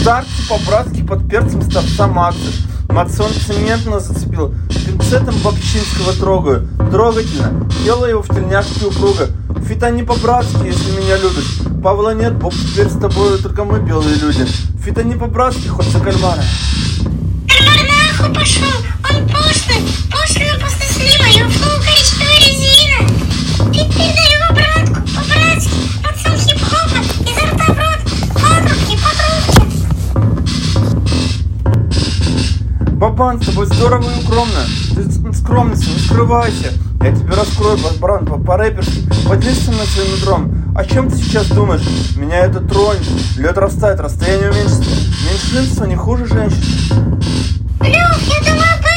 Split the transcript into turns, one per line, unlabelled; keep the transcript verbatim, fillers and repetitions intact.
старцы по-братски под перцем ставца Макса. Мацон цементно зацепил. Пинцетом Бабчинского трогаю. Трогательно. Делаю его в тельняшке упруго. Фита не по-братски, если меня любишь. Павла нет, Бог теперь с тобой, только мы белые люди. Фита не по-братски, хоть за кальмара.
Кальмар нахуй пошел. Он постный. Постный, но после слива. Его флоу коричневая резина. Фит передай его братку. По-братски. Пацан хип-хопа. Изо рта в рот. Подрубки, подрубки.
Бабан, с тобой здорово и укромно. Ты скромница, не скрывайся. Я тебе раскрою, баран, по-рэперски. Поделись со мной своим нутром. О чем ты сейчас думаешь? Меня это тронет. Лед растает, расстояние уменьшится. Меньшинство не хуже женщин.
Лёв, я думаю,